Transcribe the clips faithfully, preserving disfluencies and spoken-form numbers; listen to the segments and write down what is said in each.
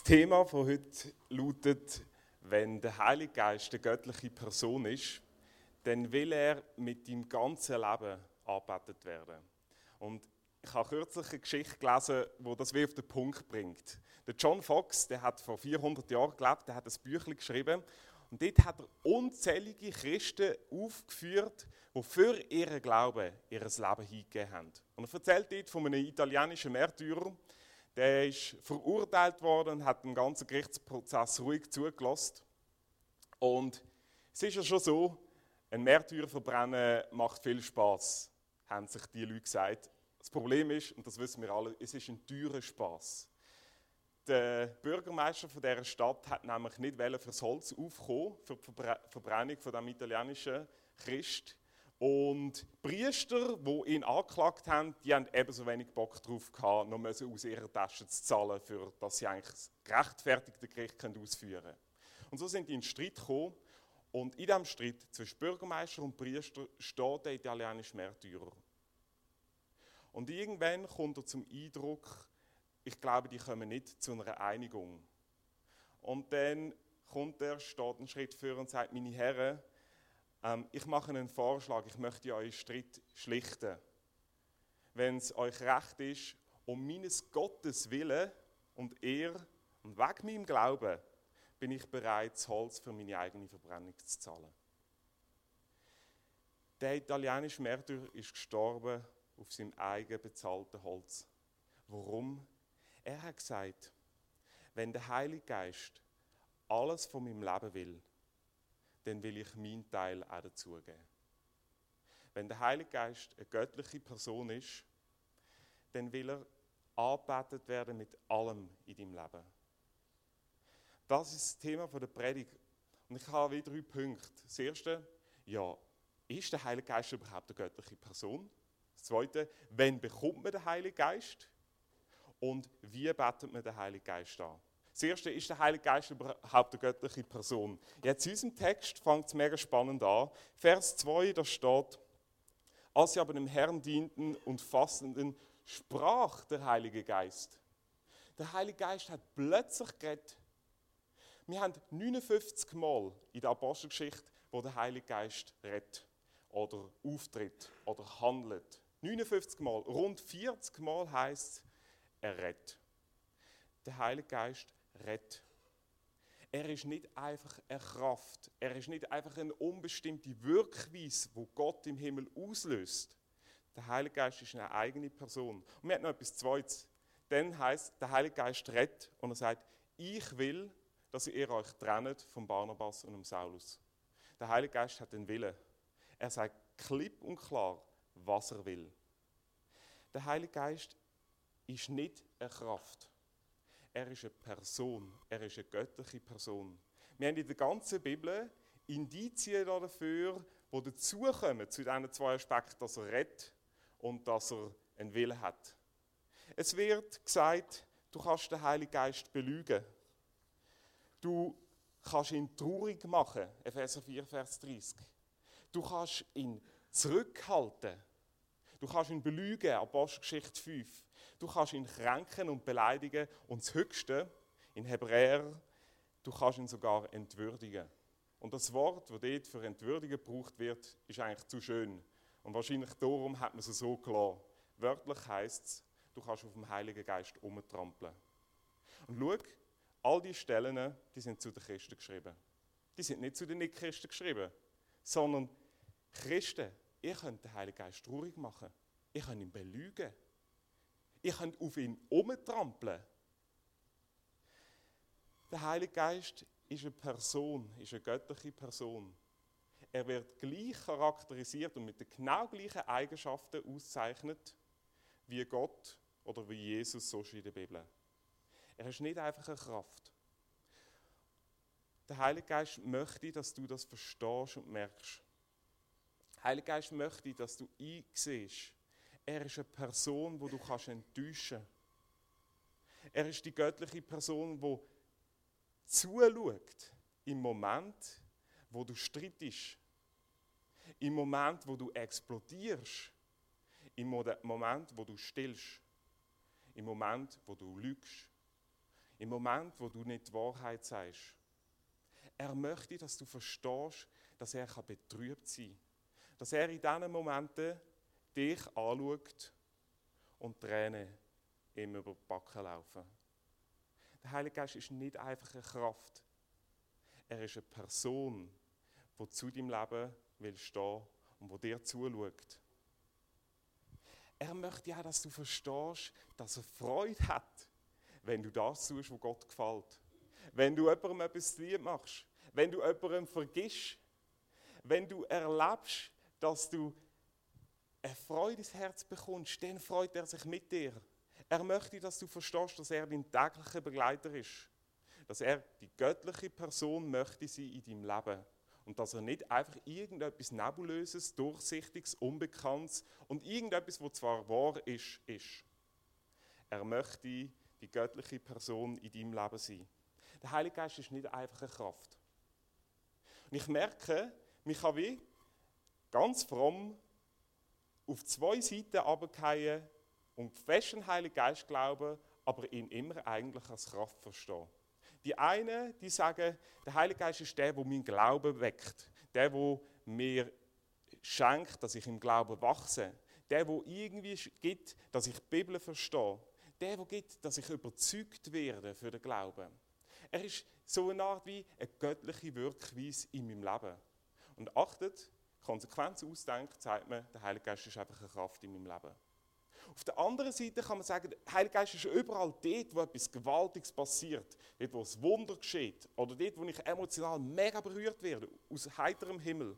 Thema von heute lautet: Wenn der Heilige Geist eine göttliche Person ist, dann will er mit deinem ganzen Leben angebetet werden. Und ich habe kürzlich eine Geschichte gelesen, die das wie auf den Punkt bringt. Der John Fox, der hat vor vierhundert Jahren gelebt, der hat ein Büchlein geschrieben und dort hat er unzählige Christen aufgeführt, die für ihren Glauben ihr Leben hingegeben haben. Und er erzählt dort von einem italienischen Märtyrer. Der ist verurteilt worden und hat den ganzen Gerichtsprozess ruhig zugelassen. Und es ist ja schon so, ein Märtyrer verbrennen macht viel Spass, haben sich die Leute gesagt. Das Problem ist, und das wissen wir alle, es ist ein teurer Spass. Der Bürgermeister von dieser Stadt hat nämlich nicht fürs Holz aufkommen, für die Verbrennung von dem italienischen Christ. Und die Priester, die ihn angeklagt haben, die haben ebenso wenig Bock darauf gehabt, noch aus ihrer Tasche zu zahlen, für dass sie eigentlich das gerechtfertigte Gericht ausführen können. Und so sind die in den Streit gekommen. Und in diesem Streit zwischen Bürgermeister und Priester steht der italienische Märtyrer. Und irgendwann kommt er zum Eindruck, ich glaube, die kommen nicht zu einer Einigung. Und dann kommt er, steht einen Schritt vor und sagt: Meine Herren, ähm, ich mache einen Vorschlag, ich möchte euren Streit schlichten. Wenn es euch recht ist, um meines Gottes Willen und Ehre und wegen meinem Glauben, bin ich bereit, das Holz für meine eigene Verbrennung zu zahlen. Der italienische Märtyrer ist gestorben auf seinem eigenen bezahlten Holz. Warum? Er hat gesagt, wenn der Heilige Geist alles von meinem Leben will, dann will ich meinen Teil auch dazugeben. Wenn der Heilige Geist eine göttliche Person ist, dann will er angebetet werden mit allem in deinem Leben. Das ist das Thema der Predigt. Und ich habe wieder drei Punkte. Das erste, ja, ist der Heilige Geist überhaupt eine göttliche Person? Das zweite, wann bekommt man den Heiligen Geist? Und wie betet man den Heiligen Geist an? Das erste, ist der Heilige Geist überhaupt eine göttliche Person? Jetzt in unserem Text fängt es mega spannend an. Vers zwei, da steht: Als sie aber dem Herrn dienten und fastenden, sprach der Heilige Geist. Der Heilige Geist hat plötzlich geredet. Wir haben neunundfünfzig Mal in der Apostelgeschichte, wo der Heilige Geist redet oder auftritt oder handelt. neunundfünfzig Mal. Rund vierzig Mal heisst es, er redet. Der Heilige Geist redet. Er ist nicht einfach eine Kraft. Er ist nicht einfach eine unbestimmte Wirkweise, die Gott im Himmel auslöst. Der Heilige Geist ist eine eigene Person. Und wir haben noch etwas Zweites. Dann heisst, der Heilige Geist redet und er sagt: Ich will, dass ihr euch trennt von Barnabas und dem Saulus. Der Heilige Geist hat den Willen. Er sagt klipp und klar, was er will. Der Heilige Geist ist nicht eine Kraft. Er ist eine Person. Er ist eine göttliche Person. Wir haben in der ganzen Bibel Indizien dafür, die dazukommen zu diesen zwei Aspekten, dass er redet und dass er einen Willen hat. Es wird gesagt, du kannst den Heiligen Geist belügen. Du kannst ihn traurig machen, Epheser vier, Vers dreißig. Du kannst ihn zurückhalten. Du kannst ihn belügen, Apostelgeschichte fünf. Du kannst ihn kränken und beleidigen. Und das Höchste, in Hebräer, du kannst ihn sogar entwürdigen. Und das Wort, das dort für entwürdigen gebraucht wird, ist eigentlich zu schön. Und wahrscheinlich darum hat man es so gelassen. Wörtlich heisst es, du kannst auf dem Heiligen Geist umtrampeln. Und schau, all diese Stellen, die sind zu den Christen geschrieben. Die sind nicht zu den Nicht-Christen geschrieben, sondern Christen, ihr könnt den Heiligen Geist traurig machen. Ihr könnt ihn belügen. Ihr könnt auf ihn umtrampeln. Der Heilige Geist ist eine Person, ist eine göttliche Person. Er wird gleich charakterisiert und mit den genau gleichen Eigenschaften ausgezeichnet wie Gott oder wie Jesus, so steht in der Bibel. Er ist nicht einfach eine Kraft. Der Heilige Geist möchte, dass du das verstehst und merkst. Der Heilige Geist möchte, dass du einsiehst, er ist eine Person, die du kannst enttäuschen kannst. Er ist die göttliche Person, die zuschaut im Moment, wo du streitest, im Moment, wo du explodierst, im Moment, wo du stillst, im Moment, wo du lügst, Im Moment, wo du nicht die Wahrheit sagst. Er möchte, dass du verstehst, dass er betrübt sein kann. Dass er in diesen Momenten dich anschaut und Tränen ihm über die Backen laufen. Der Heilige Geist ist nicht einfach eine Kraft. Er ist eine Person, die zu deinem Leben will stehen und die dir zuschaut. Er möchte ja, dass du verstehst, dass er Freude hat, wenn du das tust, was Gott gefällt. Wenn du jemandem etwas zu lieb machst. Wenn du jemandem vergisst. Wenn du erlebst, dass du eine Freude ins Herz bekommst, dann freut er sich mit dir. Er möchte, dass du verstehst, dass er dein täglicher Begleiter ist. Dass er die göttliche Person möchte sein in deinem Leben. Und dass er nicht einfach irgendetwas Nebulöses, Durchsichtiges, Unbekanntes und irgendetwas, was zwar wahr ist, ist. Er möchte die göttliche Person in deinem Leben sein. Der Heilige Geist ist nicht einfach eine Kraft. Und ich merke, mich kann wie ganz fromm auf zwei Seiten runterfallen und fest an den Heiligen Geist glauben, aber ihn immer eigentlich als Kraft verstehen. Die einen, die sagen, der Heilige Geist ist der, der meinen Glauben weckt. Der, der mir schenkt, dass ich im Glauben wachse. Der, der irgendwie gibt, dass ich die Bibel verstehe. Der, der gibt, dass ich überzeugt werde für den Glauben. Er ist so eine Art wie eine göttliche Wirkweise in meinem Leben. Und achtet, konsequent ausdenkt, sagt man, der Heilige Geist ist einfach eine Kraft in meinem Leben. Auf der anderen Seite kann man sagen, der Heilige Geist ist überall dort, wo etwas Gewaltiges passiert, dort, wo ein Wunder geschieht, oder dort, wo ich emotional mega berührt werde, aus heiterem Himmel.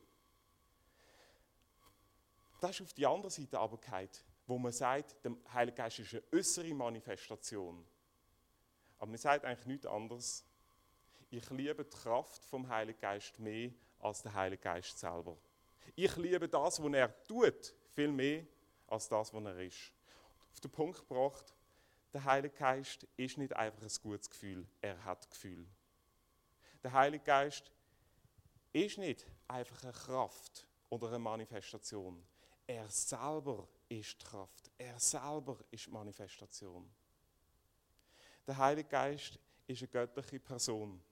Das ist auf die andere Seite aber gefallen, wo man sagt, der Heilige Geist ist eine äußere Manifestation. Aber man sagt eigentlich nichts anderes. Ich liebe die Kraft vom Heiligen Geist mehr als der Heilige Geist selber. Ich liebe das, was er tut, viel mehr als das, was er ist. Auf den Punkt gebracht, der Heilige Geist ist nicht einfach ein gutes Gefühl, er hat Gefühl. Der Heilige Geist ist nicht einfach eine Kraft oder eine Manifestation. Er selber ist die Kraft, er selber ist die Manifestation. Der Heilige Geist ist eine göttliche Person.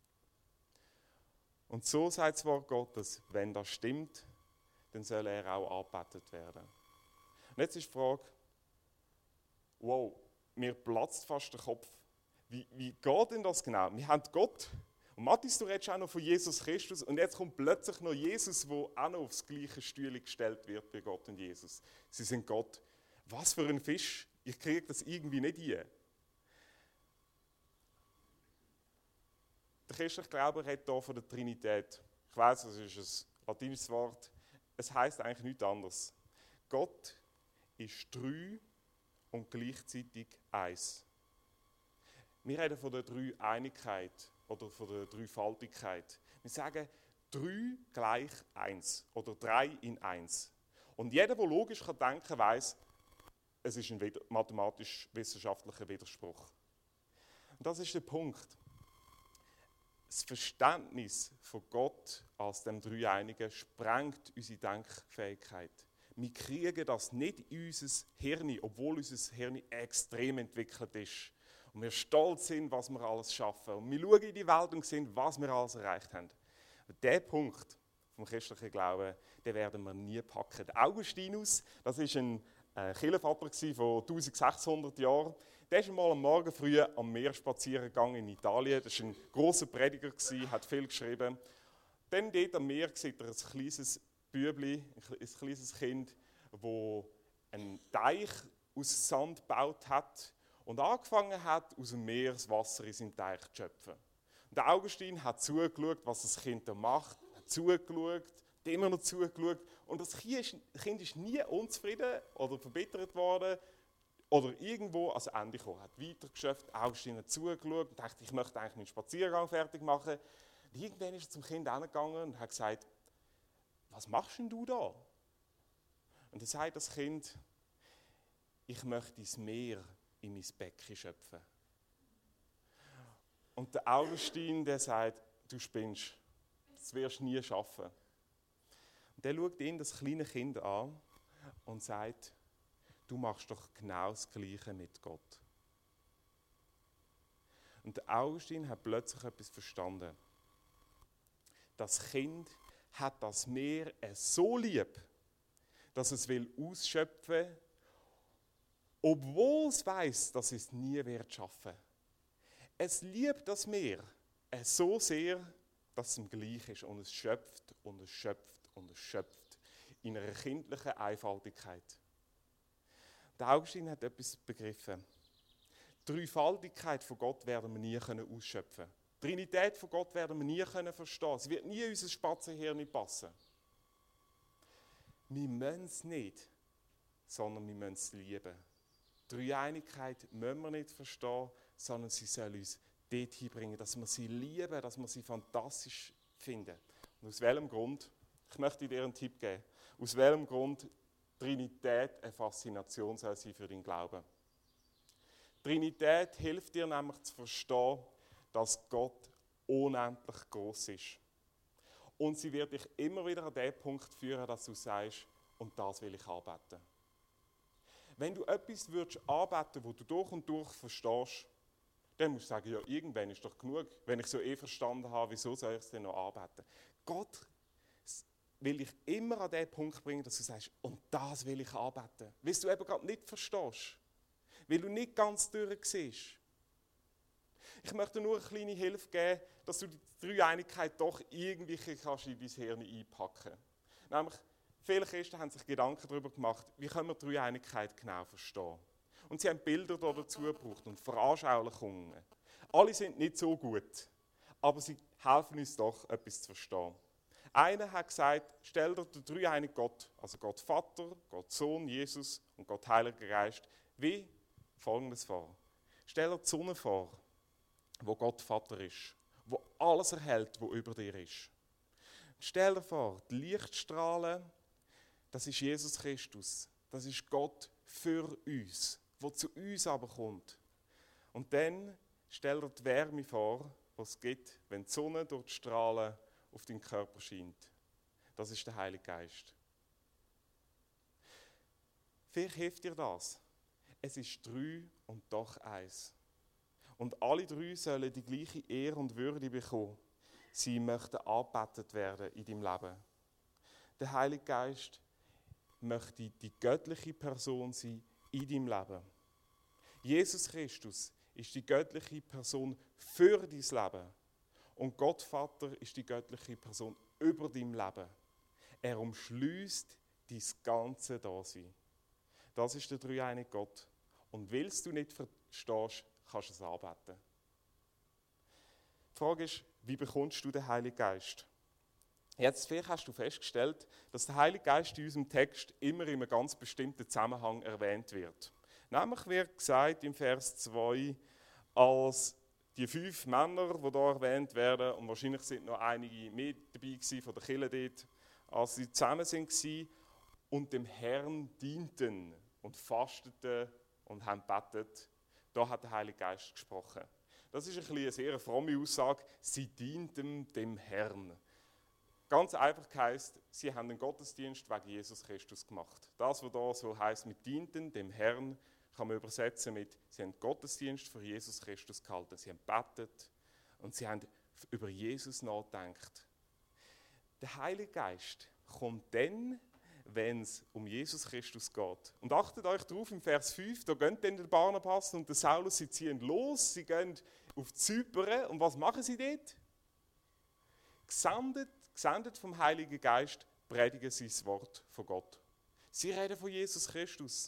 Und so sagt das Wort Gottes, wenn das stimmt, dann soll er auch angebetet werden. Und jetzt ist die Frage, wow, mir platzt fast der Kopf. Wie, wie geht denn das genau? Wir haben Gott. Und Matthias, du redest auch noch von Jesus Christus. Und jetzt kommt plötzlich noch Jesus, der auch noch aufs gleiche Stühle gestellt wird bei Gott und Jesus. Sie sind Gott. Was für ein Fisch. Ich kriege das irgendwie nicht hin. Der christliche Glaube redet hier von der Trinität. Ich weiss, das ist ein latinisches Wort. Es heisst eigentlich nichts anderes. Gott ist drei und gleichzeitig eins. Wir reden von der Dreieinigkeit oder von der Dreifaltigkeit. Wir sagen drei gleich eins oder drei in eins. Und jeder, der logisch denken kann, weiss, es ist ein mathematisch-wissenschaftlicher Widerspruch. Und das ist der Punkt. Das Verständnis von Gott als dem Dreieinigen sprengt unsere Denkfähigkeit. Wir kriegen das nicht in unser Hirn, obwohl unser Hirn extrem entwickelt ist. Und wir stolz sind, was wir alles schaffen. Und wir schauen in die Welt und sehen, was wir alles erreicht haben. Und diesen Punkt vom christlichen Glauben, den werden wir nie packen. Augustinus, das war ein äh, Kirchenvater von eintausendsechshundert Jahren. Der ist einmal am Morgen früh am Meer spazieren gegangen in Italien. Das war ein grosser Prediger, hat viel geschrieben. Dann dort am Meer sieht er ein kleines Bübli, ein kleines Kind, das einen Teich aus Sand gebaut hat und angefangen hat, aus dem Meer das Wasser in seinen Teich zu schöpfen. Und der Augustin hat zugeschaut, was das Kind da macht, hat zugeschaut, hat immer noch zugeschaut. Und das Kind ist nie unzufrieden oder verbittert worden oder irgendwo ans Ende gekommen. Hat weitergeschöpft, Augustin hat zugeschaut und dachte, ich möchte eigentlich meinen Spaziergang fertig machen. Und irgendwann ist er zum Kind hingegangen und hat gesagt, was machst denn du da? Und dann sagt das Kind, ich möchte das Meer in mein Becken schöpfen. Und der Augustin, der sagt, du spinnst, das wirst du nie schaffen. Und der schaut ihn, das kleine Kind, an und sagt, du machst doch genau das Gleiche mit Gott. Und der Augustin hat plötzlich etwas verstanden. Das Kind hat das Meer so lieb, dass es will ausschöpfen, obwohl es weiß, dass es nie wird schaffen. Es liebt das Meer so sehr, dass es ihm gleich ist und es schöpft und es schöpft und es schöpft in einer kindlichen Einfaltigkeit. Der Augustin hat etwas begriffen. Die Dreifaltigkeit von Gott werden wir nie ausschöpfen können. Die Trinität von Gott werden wir nie verstehen können. Es wird nie in unser Spatzenhirn passen. Wir müssen es nicht, sondern wir müssen es lieben. Die Dreieinigkeit müssen wir nicht verstehen, sondern sie soll uns dorthin bringen, dass wir sie lieben, dass wir sie fantastisch finden. Und aus welchem Grund? Ich möchte dir einen Tipp geben. Aus welchem Grund Trinität eine Faszination soll sein für deinen Glauben? Trinität hilft dir nämlich zu verstehen, dass Gott unendlich groß ist. Und sie wird dich immer wieder an den Punkt führen, dass du sagst, und das will ich anbeten. Wenn du etwas würdest anbeten, wo du durch und durch verstehst, dann musst du sagen, ja, irgendwann ist doch genug. Wenn ich so eh verstanden habe, wieso soll ich es denn noch anbeten? Gott will dich immer an den Punkt bringen, dass du sagst, und das will ich anbeten. Weil du eben gerade nicht verstehst. Weil du nicht ganz durch siehst. Ich möchte nur eine kleine Hilfe geben, dass du die Dreieinigkeit doch irgendwie kannst in dein Hirn einpacken kannst. Nämlich, viele Christen haben sich Gedanken darüber gemacht, wie können wir die Dreieinigkeit genau verstehen. Und sie haben Bilder dazu gebraucht und Veranschaulichungen. Alle sind nicht so gut, aber sie helfen uns doch, etwas zu verstehen. Einer hat gesagt, stell dir den dreieinigen Gott, also Gott Vater, Gott Sohn, Jesus und Gott Heiliger Geist, wie Folgendes vor. Stell dir die Sonne vor, wo Gott Vater ist, wo alles erhält, was über dir ist. Stell dir vor, die Lichtstrahlen, das ist Jesus Christus, das ist Gott für uns, der zu uns aber kommt. Und dann stell dir die Wärme vor, die es gibt, wenn die Sonne durch die Strahlen auf deinen Körper scheint. Das ist der Heilige Geist. Vielleicht hilft dir das. Es ist drei und doch eins. Und alle drei sollen die gleiche Ehre und Würde bekommen. Sie möchten angebetet werden in deinem Leben. Der Heilige Geist möchte die göttliche Person sein in deinem Leben. Jesus Christus ist die göttliche Person für dein Leben. Und Gott Vater ist die göttliche Person über dein Leben. Er umschließt dein ganze Dasein. Das ist der dreieinige Gott. Und weil du nicht verstehst, kannst du es anbeten. Die Frage ist, wie bekommst du den Heiligen Geist? Jetzt vielleicht hast du festgestellt, dass der Heilige Geist in unserem Text immer in einem ganz bestimmten Zusammenhang erwähnt wird. Nämlich wird gesagt im Vers zwei, als die fünf Männer, die hier erwähnt werden, und wahrscheinlich sind noch einige mehr dabei gewesen von der Kirche dort, als sie zusammen waren und dem Herrn dienten und fasteten und haben gebetet, da hat der Heilige Geist gesprochen. Das ist ein eine sehr fromme Aussage, sie dienten dem Herrn. Ganz einfach heisst, sie haben den Gottesdienst wegen Jesus Christus gemacht. Das, was da so heisst, mit dienten dem Herrn, kann man übersetzen mit, sie haben Gottesdienst für Jesus Christus gehalten, sie haben gebetet und sie haben über Jesus nachgedacht. Der Heilige Geist kommt dann, wenn es um Jesus Christus geht. Und achtet euch darauf, im Vers fünf, da gehen dann der Barnabas und der Saulus, sie ziehen los, sie gehen auf Zypern und was machen sie dort? Gesendet, gesendet vom Heiligen Geist, predigen sie das Wort von Gott. Sie reden von Jesus Christus.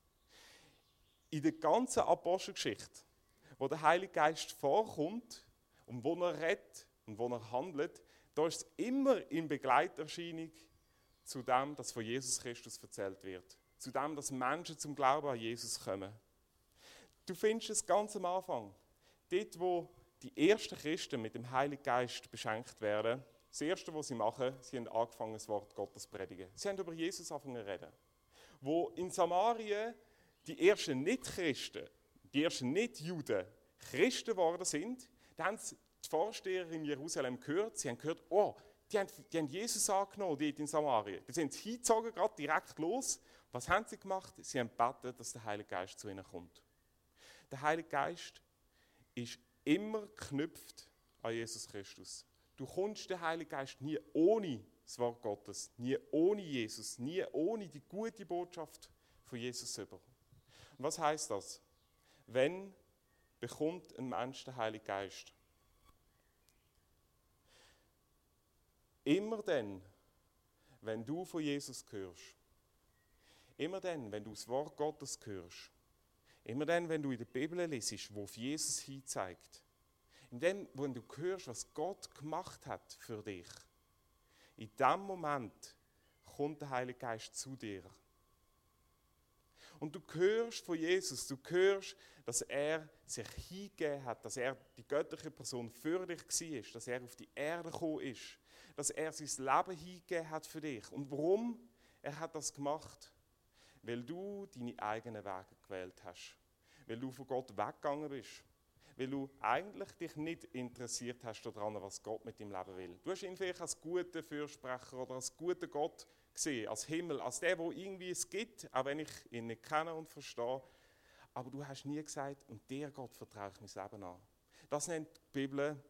In der ganzen Apostelgeschichte, wo der Heilige Geist vorkommt und wo er redet und wo er handelt, da ist es immer in Begleiterscheinung zu dem, dass von Jesus Christus erzählt wird. Zu dem, dass Menschen zum Glauben an Jesus kommen. Du findest es ganz am Anfang. Dort, wo die ersten Christen mit dem Heiligen Geist beschenkt werden, das Erste, was sie machen, sie haben angefangen, das Wort Gottes zu predigen. Sie haben über Jesus angefangen zu reden. Wo in Samarien die ersten Nicht-Christen, die ersten Nicht-Juden Christen geworden sind, da haben die Vorsteher in Jerusalem gehört, sie haben gehört, oh, die haben, die haben Jesus angenommen dort in Samarien. Die sind hingezogen, gerade direkt los. Was haben sie gemacht? Sie haben gebetet, dass der Heilige Geist zu ihnen kommt. Der Heilige Geist ist immer geknüpft an Jesus Christus. Du kommst den Heiligen Geist nie ohne das Wort Gottes, nie ohne Jesus, nie ohne die gute Botschaft von Jesus über. Und was heißt das? Wenn bekommt ein Mensch den Heiligen Geist? Immer dann, wenn du von Jesus hörst, immer dann, wenn du das Wort Gottes hörst, immer dann, wenn du in der Bibel liest, wo auf Jesus hinzeigt, in dem, wenn du hörst, was Gott gemacht hat für dich, in dem Moment kommt der Heilige Geist zu dir. Und du hörst von Jesus, du hörst, dass er sich hingegeben hat, dass er die göttliche Person für dich war, dass er auf die Erde gekommen ist, dass er sein Leben hingegeben hat für dich. Und warum? Er hat das gemacht, weil du deine eigenen Wege gewählt hast, weil du von Gott weggegangen bist, weil du eigentlich dich nicht interessiert hast daran, was Gott mit deinem Leben will. Du hast ihn vielleicht als guten Fürsprecher oder als guten Gott gesehen, als Himmel, als der, wo irgendwie es gibt, auch wenn ich ihn nicht kenne und verstehe. Aber du hast nie gesagt, und dir Gott vertraue ich mein Leben an. Das nennt die Bibel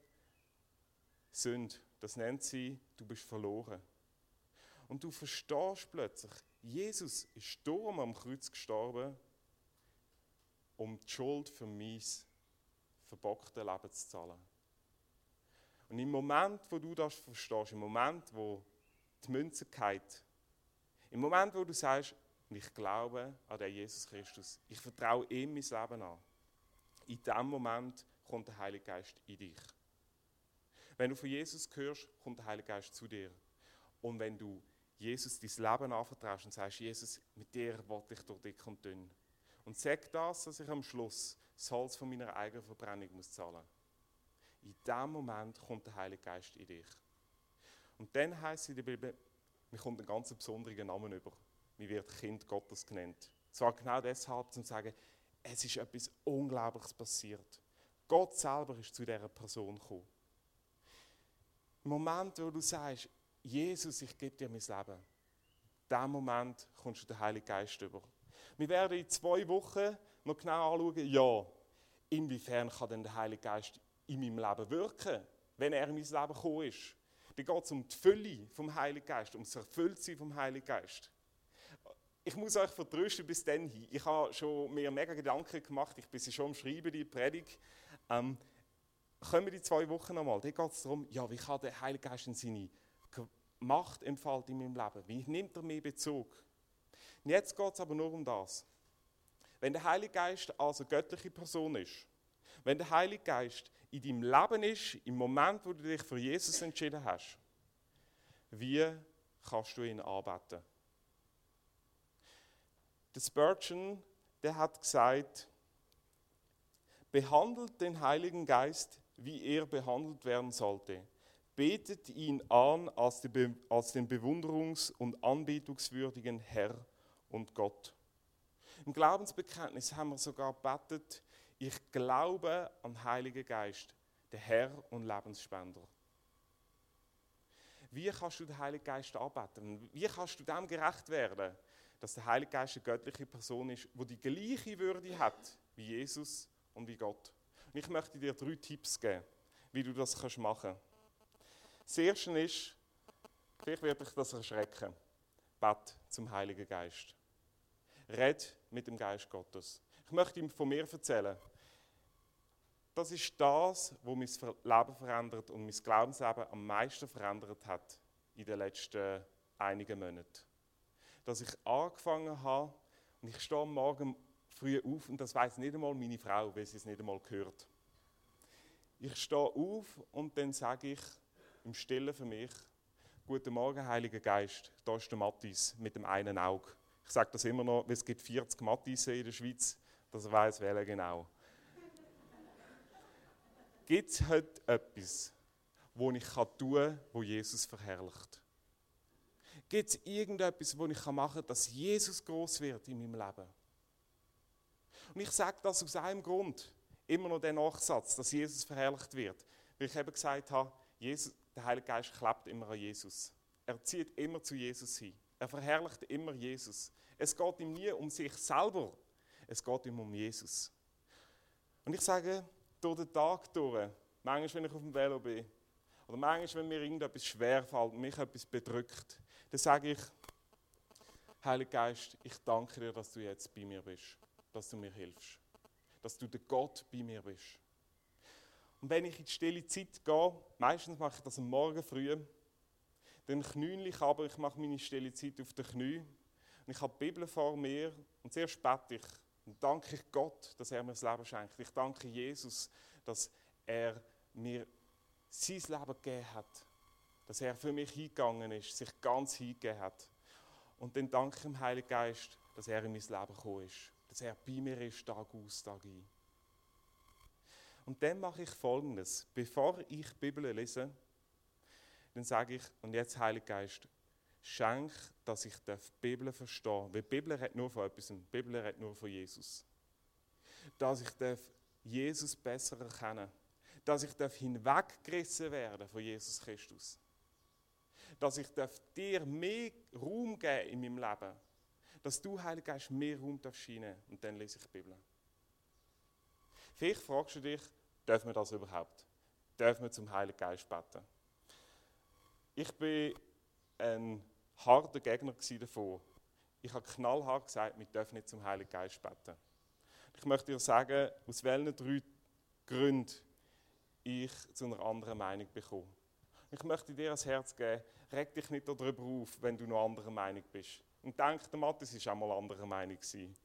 Sünde. Das nennt sie, du bist verloren. Und du verstehst plötzlich, Jesus ist darum am Kreuz gestorben, um die Schuld für mein verbocktes Leben zu zahlen. Und im Moment, wo du das verstehst, im Moment, wo die Münze fällt, im Moment, wo du sagst, ich glaube an den Jesus Christus, ich vertraue ihm mein Leben an, in diesem Moment kommt der Heilige Geist in dich. Wenn du von Jesus hörst, kommt der Heilige Geist zu dir. Und wenn du Jesus dein Leben anvertraust und sagst, Jesus, mit dir will ich durch dick und dünn. Und sag das, dass ich am Schluss das Holz von meiner eigenen Verbrennung muss zahlen. In diesem Moment kommt der Heilige Geist in dich. Und dann heisst es in der Bibel, man kommt einen ganz besonderen Namen über. Man wird Kind Gottes genannt. Zwar genau deshalb, um zu sagen, es ist etwas Unglaubliches passiert. Gott selber ist zu dieser Person gekommen. Im Moment, wo du sagst, Jesus, ich gebe dir mein Leben, in diesem Moment kommst du den Heiligen Geist über. Wir werden in zwei Wochen noch genau anschauen, ja, inwiefern kann denn der Heilige Geist in meinem Leben wirken, wenn er in mein Leben gekommen ist. Da geht es um die Fülle vom Heiligen Geist, um das Erfülltsein vom Heiligen Geist. Ich muss euch vertrösten bis dann hin. Ich habe schon mir mega Gedanken gemacht, ich bin schon am Schreiben, die Predigt. Ähm, kommen wir die zwei Wochen nochmal. Da geht es darum, ja, wie kann der Heilige Geist in seine Macht entfalten in meinem Leben? Wie nimmt er mehr Bezug? Und jetzt geht es aber nur um das. Wenn der Heilige Geist also eine göttliche Person ist, wenn der Heilige Geist in deinem Leben ist, im Moment, wo du dich für Jesus entschieden hast, wie kannst du ihn anbeten? Der Spurgeon, der hat gesagt, behandelt den Heiligen Geist, wie er behandelt werden sollte. Betet ihn an als den bewunderungs- und anbetungswürdigen Herr und Gott. Im Glaubensbekenntnis haben wir sogar gebetet, ich glaube an den Heiligen Geist, den Herr und Lebensspender. Wie kannst du den Heiligen Geist anbeten? Wie kannst du dem gerecht werden, dass der Heilige Geist eine göttliche Person ist, die die gleiche Würde hat wie Jesus und wie Gott? Und ich möchte dir drei Tipps geben, wie du das machen kannst. Das erste ist, vielleicht wird dich das erschrecken, bet zum Heiligen Geist. Red mit dem Geist Gottes. Ich möchte ihm von mir erzählen. Das ist das, was mein Leben verändert und mein Glaubensleben am meisten verändert hat in den letzten einigen Monaten. Dass ich angefangen habe, und ich stehe am Morgen früh auf, und das weiss nicht einmal meine Frau, weil sie es nicht einmal hört. Ich stehe auf und dann sage ich im Stillen für mich, guten Morgen, Heiliger Geist, da ist der Matthias mit dem einen Auge. Ich sage das immer noch, weil es gibt vierzig Matthisen in der Schweiz, dass er weiss, welcher genau. Gibt es heute etwas, das ich tun kann, das Jesus verherrlicht? Gibt es irgendetwas, das ich machen kann, dass Jesus groß wird in meinem Leben? Und ich sage das aus einem Grund, immer noch den Nachsatz, dass Jesus verherrlicht wird. Weil ich eben gesagt habe, Jesus, der Heilige Geist klebt immer an Jesus. Er zieht immer zu Jesus hin. Er verherrlicht immer Jesus. Es geht ihm nie um sich selber, es geht ihm um Jesus. Und ich sage, durch den Tag durch, manchmal, wenn ich auf dem Velo bin, oder manchmal, wenn mir irgendetwas schwerfällt, mich etwas bedrückt, dann sage ich, Heiliger Geist, ich danke dir, dass du jetzt bei mir bist, dass du mir hilfst, dass du der Gott bei mir bist. Und wenn ich in die stille Zeit gehe, meistens mache ich das am Morgen früh, dann knüle ich aber, ich mache meine stille Zeit auf den Knien und ich habe die Bibel vor mir und zuerst bete ich und danke ich Gott, dass er mir das Leben schenkt. Ich danke Jesus, dass er mir sein Leben gegeben hat, dass er für mich hingegangen ist, sich ganz hingegeben hat. Und dann danke ich dem Heiligen Geist, dass er in mein Leben gekommen ist, dass er bei mir ist, Tag aus, Tag ein. Und dann mache ich Folgendes. Bevor ich die Bibel lese, dann sage ich, und jetzt Heiliger Geist, schenk, dass ich die Bibel verstehe. Weil die Bibel redet nur von etwas, die Bibel redet nur von Jesus. Dass ich Jesus besser erkennen darf. Dass ich hinweggerissen werden von Jesus Christus. Dass ich dir mehr Raum geben in meinem Leben. Dass du, Heiliger Geist, mehr Raum darfst rein. Und dann lese ich die Bibel. Vielleicht fragst du dich, dürfen wir das überhaupt? Dürfen wir zum Heiligen Geist beten? Ich war ein harter Gegner davon. Ich habe knallhart gesagt, wir dürfen nicht zum Heiligen Geist beten. Ich möchte dir sagen, aus welchen drei Gründen ich zu einer anderen Meinung bekomme. Ich möchte dir ans Herz geben, reg dich nicht darüber auf, wenn du noch anderer Meinung bist. Und denk, der Matthias war auch mal anderer Meinung.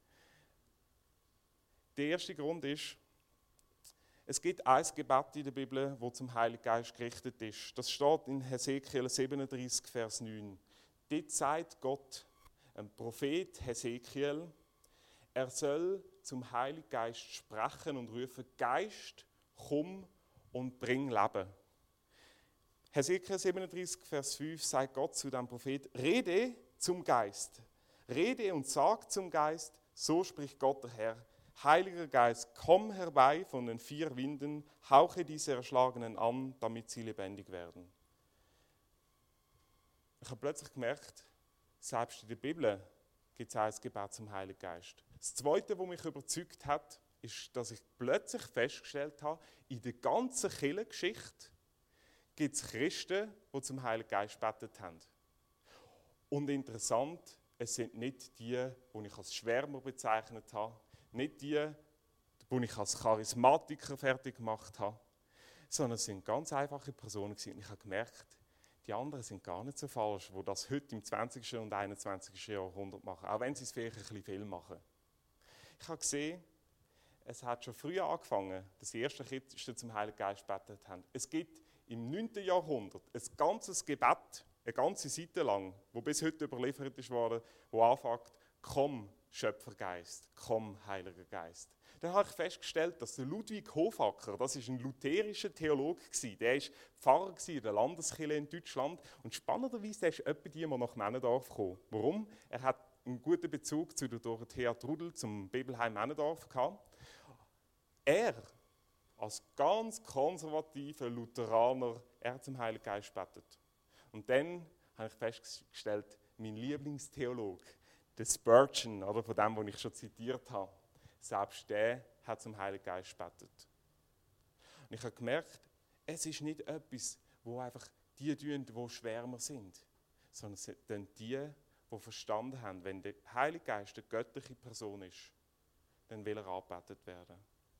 Der erste Grund ist, es gibt ein Gebet in der Bibel, das zum Heiligen Geist gerichtet ist. Das steht in Hesekiel siebenunddreißig, Vers neun. Dort sagt Gott, ein Prophet Hesekiel, er soll zum Heiligen Geist sprechen und rufen, Geist, komm und bring Leben. Hesekiel siebenunddreißig, Vers fünf sagt Gott zu dem Prophet, rede zum Geist, rede und sag zum Geist, so spricht Gott der Herr. Heiliger Geist, komm herbei von den vier Winden, hauche diese Erschlagenen an, damit sie lebendig werden. Ich habe plötzlich gemerkt, selbst in der Bibel gibt es ein Gebet zum Heiligen Geist. Das Zweite, was mich überzeugt hat, ist, dass ich plötzlich festgestellt habe, in der ganzen Kirchengeschichte gibt es Christen, die zum Heiligen Geist gebetet haben. Und interessant, es sind nicht die, die ich als Schwärmer bezeichnet habe, nicht die, die ich als Charismatiker fertig gemacht habe, sondern es sind ganz einfache Personen gewesen. Und ich habe gemerkt, die anderen sind gar nicht so falsch, die das heute im zwanzigsten und einundzwanzigsten Jahrhundert machen, auch wenn sie es vielleicht ein bisschen viel machen. Ich habe gesehen, es hat schon früher angefangen, dass die ersten Christen zum Heiligen Geist gebetet haben. Es gibt im neunten Jahrhundert ein ganzes Gebet, eine ganze Seite lang, wo bis heute überliefert ist worden, wo anfängt, komm, Schöpfergeist, komm, Heiliger Geist. Dann habe ich festgestellt, dass der Ludwig Hofacker, das ist ein lutherischer Theologe, der war Pfarrer in der Landeskirche in Deutschland und spannenderweise der ist etwa die, die nach Männendorf gekommen. Warum? Er hat einen guten Bezug zu der Dorothea Trudel, zum Bibelheim Männendorf gehabt. Er, als ganz konservativer Lutheraner, er hat zum Heiligen Geist gebetet. Und dann habe ich festgestellt, mein Lieblingstheologe, der Spurgeon, oder, von dem, den ich schon zitiert habe, selbst der hat zum Heiligen Geist gebetet. Und ich habe gemerkt, es ist nicht etwas, wo einfach die tun, die Schwärmer sind, sondern es sind die, die verstanden haben, wenn der Heilige Geist eine göttliche Person ist, dann will er angebetet werden.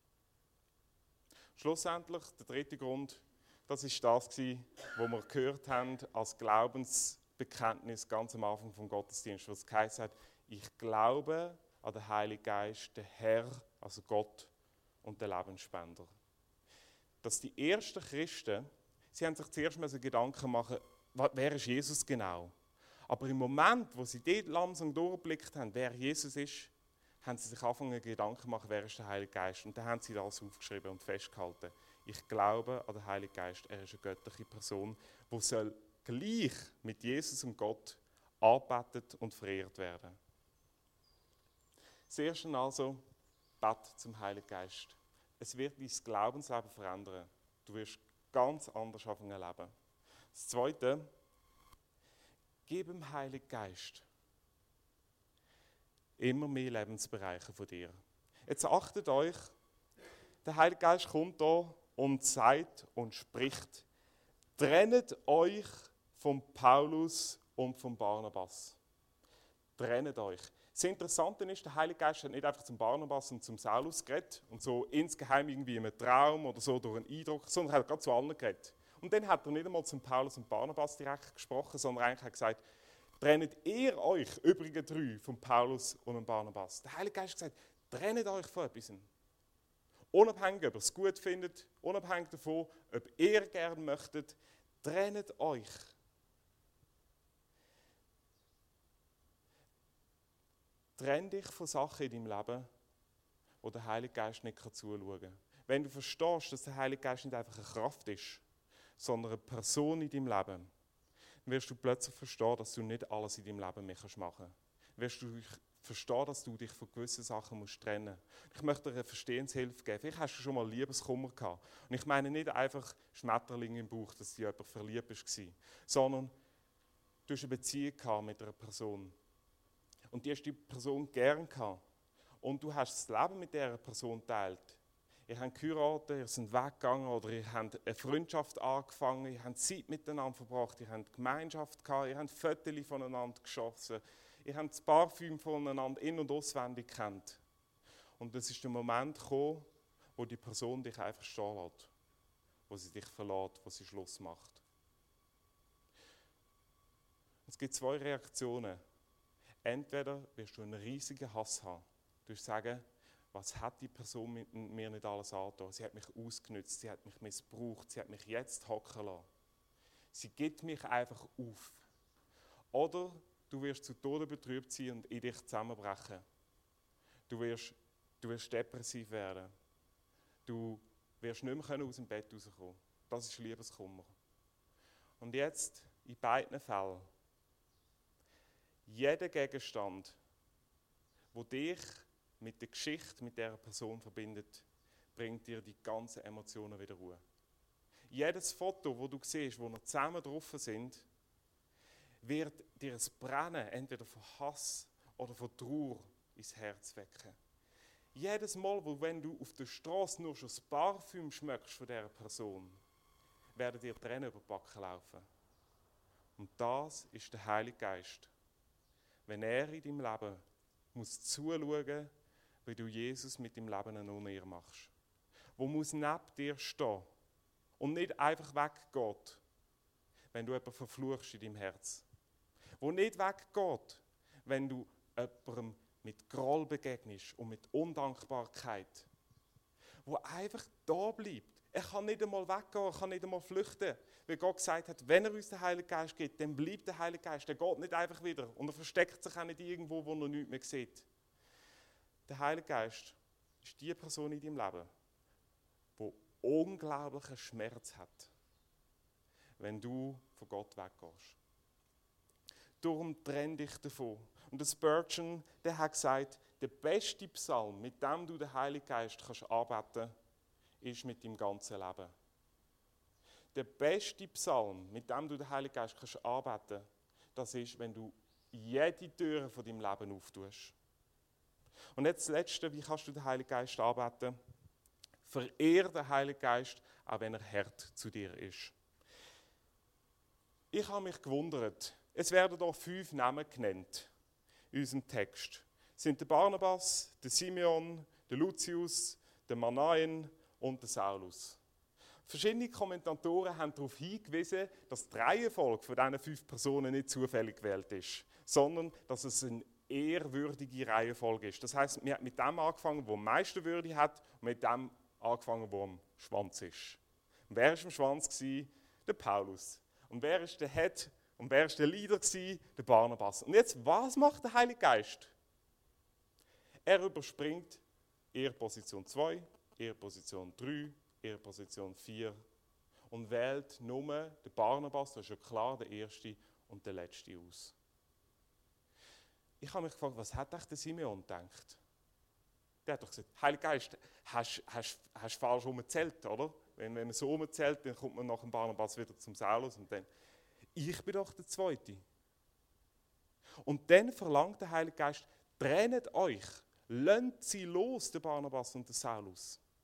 Schlussendlich, der dritte Grund, das ist das, was wir gehört haben als Glaubensbekenntnis ganz am Anfang vom Gottesdienst, wo es geheißen hat, ich glaube an den Heiligen Geist, den Herr, also Gott und den Lebensspender. Dass die ersten Christen, sie haben sich zuerst mal so Gedanken machen, wer ist Jesus genau? Aber im Moment, wo sie dort langsam durchgeblickt haben, wer Jesus ist, haben sie sich angefangen Gedanken zu machen, wer ist der Heilige Geist? Und dann haben sie das aufgeschrieben und festgehalten. Ich glaube an den Heiligen Geist, er ist eine göttliche Person, die soll gleich mit Jesus und Gott angebetet und verehrt werden. Das Erste also, bet zum Heiligen Geist. Es wird dein Glaubensleben verändern. Du wirst ganz anders anfangen zu leben. Das Zweite, gib dem Heiligen Geist immer mehr Lebensbereiche von dir. Jetzt achtet euch, Der Heilige Geist kommt da und sagt und spricht: Trennt euch von Paulus und von Barnabas. Trennt euch. Das Interessante ist, der Heilige Geist hat nicht einfach zum Barnabas und zum Saulus geredet und so insgeheim irgendwie in einem Traum oder so durch einen Eindruck, sondern er hat gerade zu allen geredet. Und dann hat er nicht einmal zum Paulus und Barnabas direkt gesprochen, sondern eigentlich hat gesagt: Trennt ihr euch, übrige drei, von Paulus und Barnabas. Der Heilige Geist hat gesagt: Trennt euch von etwas. Unabhängig, ob ihr es gut findet, unabhängig davon, ob ihr gerne möchtet, trennt euch. Trenn dich von Sachen in deinem Leben, wo der Heilige Geist nicht zuschauen kann. Wenn du verstehst, dass der Heilige Geist nicht einfach eine Kraft ist, sondern eine Person in deinem Leben, dann wirst du plötzlich verstehen, dass du nicht alles in deinem Leben mehr machen kannst. Dann wirst du verstehen, dass du dich von gewissen Sachen musst trennen musst. Ich möchte dir eine Verstehenshilfe geben. Vielleicht hast du schon mal Liebeskummer gehabt. Und ich meine nicht einfach Schmetterlinge im Bauch, dass dir jemand verliebt war, sondern du hast eine Beziehung mit einer Person. Und die hast die Person gern gehabt. Und du hast das Leben mit dieser Person geteilt. Ihr habt geheiratet, ihr seid weggegangen oder ihr habt eine Freundschaft angefangen, ihr habt Zeit miteinander verbracht, ihr habt Gemeinschaft gehabt, ihr habt Fotos voneinander geschossen, ihr habt das Parfüm voneinander in- und auswendig kennt. Und es ist der Moment gekommen, wo die Person dich einfach stehen lässt, wo sie dich verlässt, wo sie Schluss macht. Es gibt zwei Reaktionen. Entweder wirst du einen riesigen Hass haben. Du wirst sagen: Was hat die Person mit mir nicht alles angetan? Sie hat mich ausgenutzt, sie hat mich missbraucht, sie hat mich jetzt hocken lassen. Sie gibt mich einfach auf. Oder du wirst zu Tode betrübt sein und in dich zusammenbrechen. Du wirst, du wirst depressiv werden. Du wirst nicht mehr aus dem Bett rauskommen. Das ist Liebeskummer. Und jetzt, in beiden Fällen, jeder Gegenstand, der dich mit der Geschichte mit dieser Person verbindet, bringt dir die ganzen Emotionen wieder Ruhe. Jedes Foto, das du siehst, wo wir zusammen drauf sind, wird dir ein Brennen, entweder von Hass oder von Trauer, ins Herz wecken. Jedes Mal, wo wenn du auf der Straße nur schon das Parfüm schmeckst von dieser Person, werden dir Tränen über die Backen laufen. Und das ist der Heilige Geist. Wenn er in deinem Leben muss zuschauen, wie du Jesus mit deinem Leben eine Unehre machst. Wo muss neben dir stehen und nicht einfach weggeht, wenn du jemanden verfluchst in deinem Herz. Wo nicht weggeht, wenn du jemandem mit Groll begegnest und mit Undankbarkeit. Wo einfach da bleibt. Er kann nicht einmal weggehen, er kann nicht einmal flüchten. Weil Gott gesagt hat, wenn er uns den Heiligen Geist gibt, dann bleibt der Heilige Geist. Er geht nicht einfach wieder und er versteckt sich auch nicht irgendwo, wo er nichts mehr sieht. Der Heilige Geist ist die Person in deinem Leben, die unglaublichen Schmerz hat, wenn du von Gott weggehst. Darum trenn dich davon. Und der Spurgeon, der hat gesagt, der beste Psalm, mit dem du den Heiligen Geist kannst anbeten, ist mit deinem ganzen Leben. Der beste Psalm, mit dem du den Heiligen Geist kannst anbeten, das ist, wenn du jede Tür von deinem Leben auftust. Und jetzt das Letzte, wie kannst du den Heiligen Geist anbeten? Verehr den Heiligen Geist, auch wenn er hart zu dir ist. Ich habe mich gewundert, es werden hier fünf Namen genannt in unserem Text. Es sind der Barnabas, der Simeon, der Lucius, der Manaen und der Saulus. Verschiedene Kommentatoren haben darauf hingewiesen, dass die Reihenfolge von diesen fünf Personen nicht zufällig gewählt ist, sondern dass es eine ehrwürdige Reihenfolge ist. Das heisst, wir haben mit dem angefangen, der am meisten Würde hat, und mit dem angefangen, der am Schwanz ist. Und wer war am Schwanz? Der Paulus. Und wer ist der Head? Und wer war der Leader? Der Barnabas. Und jetzt, was macht der Heilige Geist? Er überspringt Ehrposition zwei, Ehrposition drei, Ehrposition vier und wählt nur den Barnabas, das ist ja klar der Erste und der Letzte aus. Ich habe mich gefragt, was hat eigentlich der Simeon gedacht? Der hat doch gesagt, Heiliger Geist, hast du falsch umgezählt, oder? Wenn, wenn man so umzählt, dann kommt man nach dem Barnabas wieder zum Saulus und dann, ich bin doch der Zweite. Und dann verlangt der Heilige Geist, trennt euch, lasst sie los, der Barnabas und der Saulus.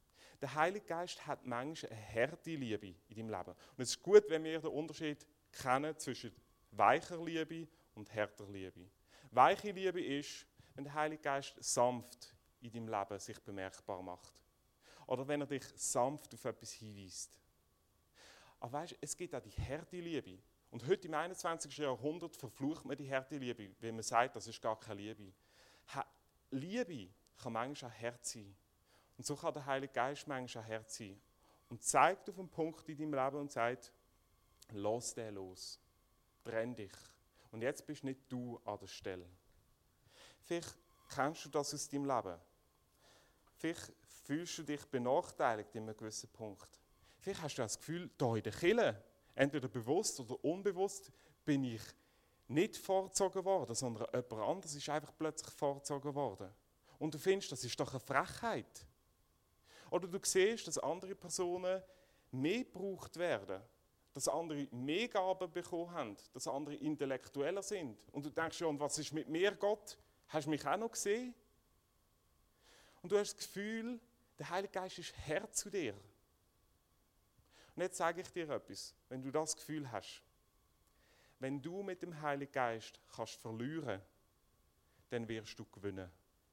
Der Heilige Geist hat manchmal eine harte Liebe in deinem Leben. Und es ist gut, wenn wir den Unterschied kennen zwischen weicher Liebe und härter Liebe. Weiche Liebe ist, wenn der Heilige Geist sanft in deinem Leben sich bemerkbar macht. Oder wenn er dich sanft auf etwas hinweist. Aber weißt, es gibt auch die harte Liebe. Und heute im einundzwanzigsten Jahrhundert verflucht man die harte Liebe, weil man sagt, das ist gar keine Liebe. Liebe kann manchmal auch hart sein. Und so kann der Heilige Geist manchmal auch hart sein. Und zeigt auf einen Punkt in deinem Leben und sagt, lass den los. Trenn dich. Und jetzt bist nicht du an der Stelle. Vielleicht kennst du das aus deinem Leben. Vielleicht fühlst du dich benachteiligt in einem gewissen Punkt. Vielleicht hast du das Gefühl, hier in der Kirche, entweder bewusst oder unbewusst, bin ich nicht vorgezogen worden, sondern jemand anderes ist einfach plötzlich vorgezogen worden. Und du findest, das ist doch eine Frechheit. Oder du siehst, dass andere Personen mehr gebraucht werden, dass andere mehr Gaben bekommen haben, dass andere intellektueller sind. Und du denkst schon, was ist mit mir, Gott? Hast du mich auch noch gesehen? Und du hast das Gefühl, der Heilige Geist ist Herr zu dir. Und jetzt sage ich dir etwas, wenn du das Gefühl hast. Wenn du mit dem Heiligen Geist kannst verlieren, dann wirst du gewinnen.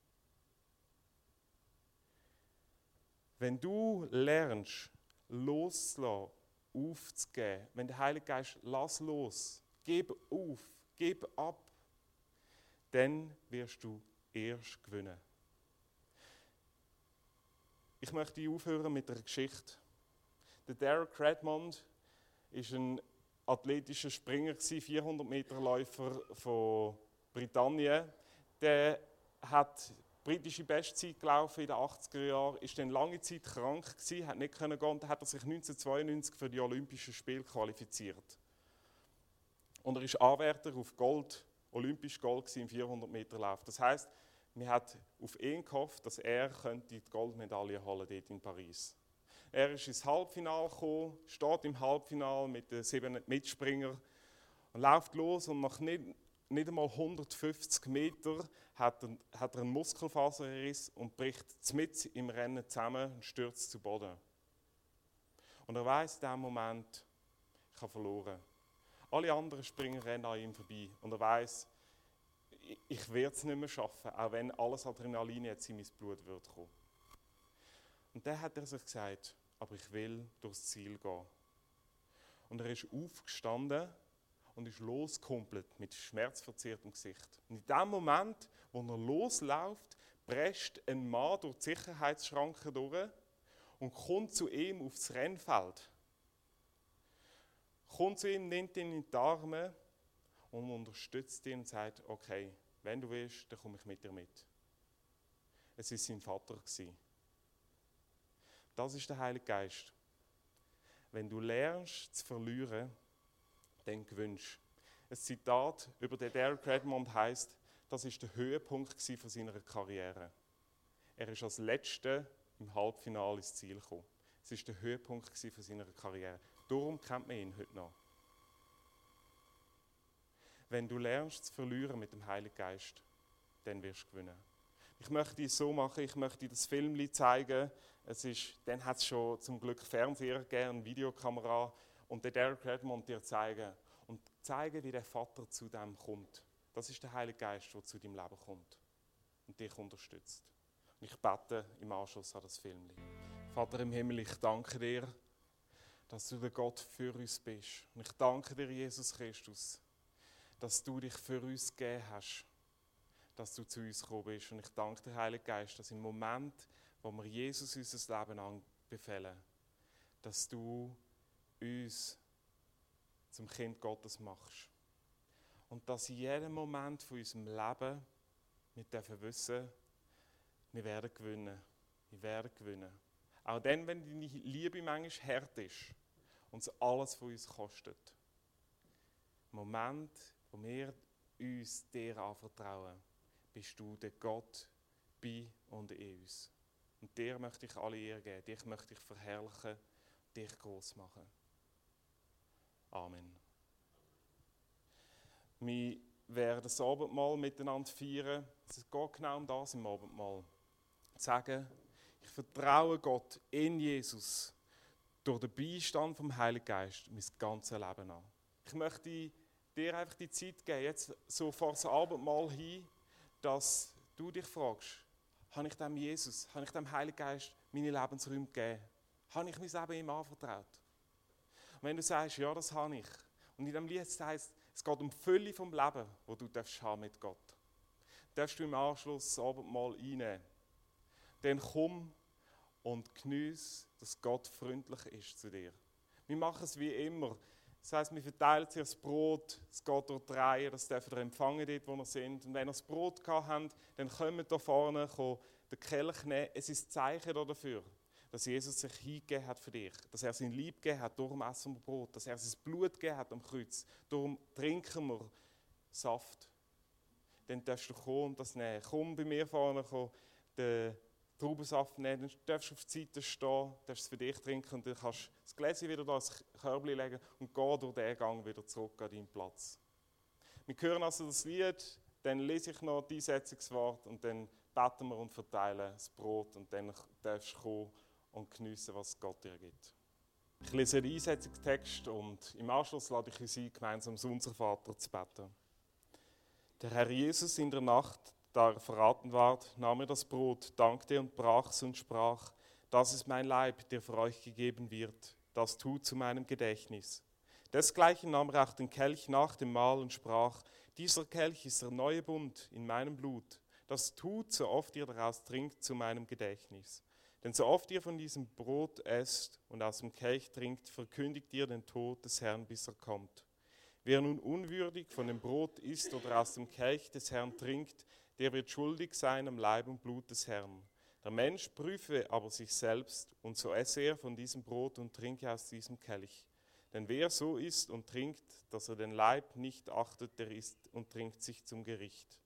Wenn du lernst, loszulassen, aufzugeben, wenn der Heilige Geist lass los, gib auf, gib ab, dann wirst du erst gewinnen. Ich möchte aufhören mit einer Geschichte. Der Derek Redmond war ein athletischer Springer, vierhundert Meter Läufer von Britannien. Der hat britische Bestzeit gelaufen in den achtziger Jahren, war dann lange Zeit krank gewesen, hat nicht können gehen, und dann hat er sich neunzehnhundertzweiundneunzig für die Olympischen Spiele qualifiziert. Und er ist Anwärter auf Gold, olympisch Gold im vierhundert Meter Lauf. Das heisst, man hat auf ihn gehofft, dass er die Goldmedaille holen dort in Paris. Er ist ins Halbfinale gekommen, steht im Halbfinale mit den sieben Mitspringern und läuft los, und nach nicht, nicht einmal hundertfünfzig Metern hat er, hat er einen Muskelfaserriss und bricht mitten im Rennen zusammen und stürzt zu Boden. Und er weiss in diesem Moment, ich habe verloren. Alle anderen Springer rennen an ihm vorbei und er weiss, ich, ich werde es nicht mehr schaffen, auch wenn alles Adrenalin jetzt in mein Blut wird kommen. Und dann hat er sich gesagt, aber ich will durchs Ziel gehen. Und er ist aufgestanden und ist losgekumpelt mit schmerzverzerrtem Gesicht. Und in dem Moment, wo er losläuft, prescht ein Mann durch die Sicherheitsschranke durch und kommt zu ihm aufs Rennfeld. Kommt zu ihm, nimmt ihn in die Arme und unterstützt ihn und sagt, okay, wenn du willst, dann komme ich mit dir mit. Es war sein Vater. Das ist der Heilige Geist. Wenn du lernst zu verlieren, dann gewinnst du. Ein Zitat über den Derek Redmond heisst, das war der Höhepunkt von seiner Karriere. Er ist als Letzter im Halbfinale ins Ziel gekommen. Es war der Höhepunkt von seiner Karriere. Darum kennt man ihn heute noch. Wenn du lernst zu verlieren mit dem Heiligen Geist, dann wirst du gewinnen. Ich möchte es so machen, ich möchte das Film zeigen. Es ist, dann hat es schon zum Glück Fernseher gegeben, eine Videokamera. Und der Derek Redmond dir zeigen. Und zeigen, wie der Vater zu dem kommt. Das ist der Heilige Geist, der zu deinem Leben kommt und dich unterstützt. Und ich bete im Anschluss an das Film. Vater im Himmel, ich danke dir, dass du der Gott für uns bist. Und ich danke dir, Jesus Christus, dass du dich für uns gegeben hast, dass du zu uns gekommen bist. Und ich danke dir, Heiliger Geist, dass im Moment, wo wir Jesus unser Leben anbefehlen, dass du uns zum Kind Gottes machst. Und dass in jedem Moment von unserem Leben wir dürfen wissen, wir werden gewinnen. Wir werden gewinnen. Auch dann, wenn deine Liebe manchmal hart ist und es alles von uns kostet. Im Moment, wo wir uns dir anvertrauen, bist du der Gott bei und in uns. Und dir möchte ich alle Ehre geben, dich möchte ich verherrlichen, dich groß machen. Amen. Wir werden das Abendmahl miteinander feiern. Es geht genau um das im Abendmahl. Zu sagen, Ich vertraue Gott in Jesus durch den Beistand vom Heiligen Geist mein ganzes Leben an. Ich möchte dir einfach die Zeit geben, jetzt so vor das Abendmahl hin, dass du dich fragst, habe ich dem Jesus, habe ich dem Heiligen Geist meine Lebensräume gegeben? Habe ich mein Leben ihm anvertraut? Und wenn du sagst, ja, das habe ich, und in diesem Lied heisst, es geht um die Fülle vom Leben, das du darfst haben mit Gott. Darfst du im Anschluss das Abendmahl einnehmen. Dann komm und geniesse, dass Gott freundlich ist zu dir. Wir machen es wie immer. Das heisst, wir verteilen sich das Brot, es geht durch die Reihe, das dürft ihr empfangen dort, wo ihr sind. Und wenn ihr das Brot gehabt habt, dann kommt da vorne den Kelch nehmen. Es ist ein Zeichen dafür, dass Jesus sich hingegeben hat für dich. Dass er sein Leib gegeben hat, darum essen wir Brot. Dass er sein Blut gegeben hat am Kreuz, darum trinken wir Saft. Dann darfst du kommen und das nehmen. Komm bei mir vorne, komm, den Traubensaft nehmen, dann darfst du auf die Seite stehen, darfst es für dich trinken und dann kannst du das Gläschen wieder da ins Körbchen legen und geh durch den Gang wieder zurück an deinen Platz. Wir hören also das Lied, dann lese ich noch die Einsetzungswort und dann beten wir und verteilen das Brot und dann darfst du kommen und geniessen, was Gott dir gibt. Ich lese den Einsetzungstext und im Anschluss lade ich uns ein, gemeinsam das Unser Vater zu beten. Der Herr Jesus in der Nacht, da er verraten ward, nahm er das Brot, dankte und brach's und sprach, das ist mein Leib, der für euch gegeben wird, das tut zu meinem Gedächtnis. Desgleichen nahm er auch den Kelch nach dem Mahl und sprach, dieser Kelch ist der neue Bund in meinem Blut, das tut, so oft ihr daraus trinkt, zu meinem Gedächtnis. Denn so oft ihr von diesem Brot esst und aus dem Kelch trinkt, verkündigt ihr den Tod des Herrn, bis er kommt. Wer nun unwürdig von dem Brot isst oder aus dem Kelch des Herrn trinkt, der wird schuldig sein am Leib und Blut des Herrn. Der Mensch prüfe aber sich selbst, und so esse er von diesem Brot und trinke aus diesem Kelch. Denn wer so isst und trinkt, dass er den Leib nicht achtet, der isst und trinkt sich zum Gericht.